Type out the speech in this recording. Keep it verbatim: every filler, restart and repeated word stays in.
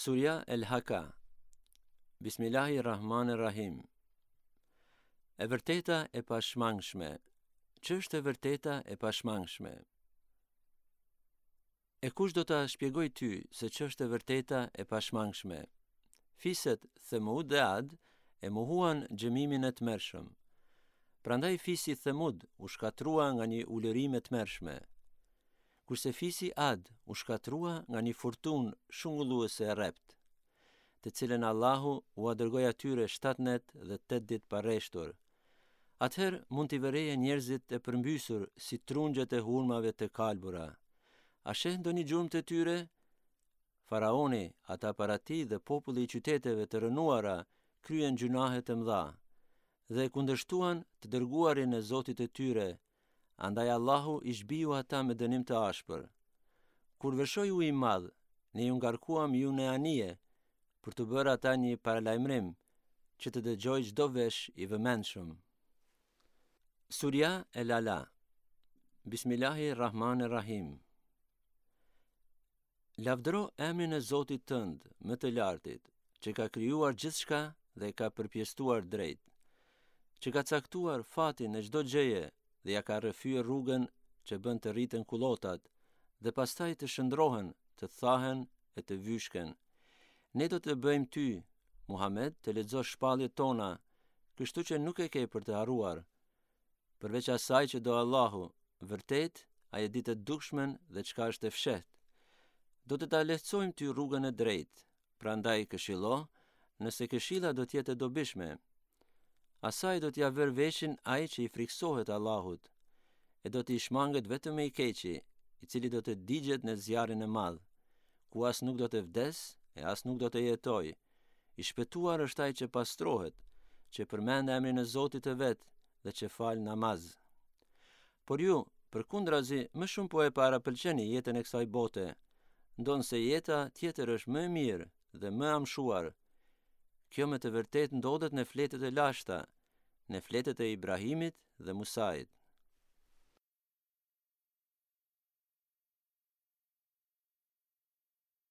Surja El-Haka. Bismillahirrahmanirrahim. E vërteta e pashmangshme. Ç'është e vërteta e pashmangshme? E kush do ta shpjegoj ty se ç'është e vërteta e pashmangshme? Fiset Themud dhe Ad e mohuan xhemimin e tmerrshëm. Prandaj fisi Themud u shkatrua nga një ulërim e tmerrshme, kurse fisi Ad u shkatrua nga një furtunë shungulluese e rrept, të cilën Allahu u dërgoi atyre shtatë net dhe tetë ditë pa rreshtur. Atëherë mund t'i vëreje njerëzit e përmbysur si trungjet e hurmave të kalbura. A sheh ndonjë gjurmë të tyre? Faraoni, ata para tij dhe populli i qyteteve të rënuara kryen gjunahe të mëdha dhe kundërshtuan të dërguarin e Zotit të tyre, andaj Allahu i shbiu ata me dënim të ashpër. Kur vërshoi uji i madh, ne ju ngarkuam ju në anije për të bërë ata një paralajmërim që të dëgjojë çdo vesh i vëmendshëm. Surja El-Ala. Bismillahirrahmanirrahim. Lavdëro emrin e Zotit tënd, më të lartit, që ka krijuar gjithçka dhe ka përpjestuar drejt, që ka caktuar fatin në çdo gjëje dhe ja ka rrëfyer rrugën që bën të rriten kullotat dhe pastaj të shndrohen, të thahen e të vyshken. Ne do të bëjmë ty, Muhammed, të lexosh shpalljet tona, kështu që nuk e ke për të harruar. Përveç asaj që do Allahu, vërtet, ai e di të dukshmen dhe çka është e fshehtë. Do të ta lehtësojmë ty rrugën e drejtë, prandaj këshillo, nëse këshilla do të jetë e dobishme. Asaj do t'ja vër veshin ai që i friksohet Allahut, e do t'i shmanget vetëm e i keqi, i cili do të digjet në zjarrin e madh, ku as nuk do të vdes e as nuk do të jetoj. I shpëtuar është ai që pastrohet, që përmend emrin e Zotit të vet dhe që fal namaz. Por ju, përkundrazi, më shumë po e parapëlqeni jetën e kësaj bote, ndonë se jeta tjetër është më e mirë dhe më amshuar. Kjo me të vërtet ndodhet në fletët e lashta, në fletët e Ibrahimit dhe Musait.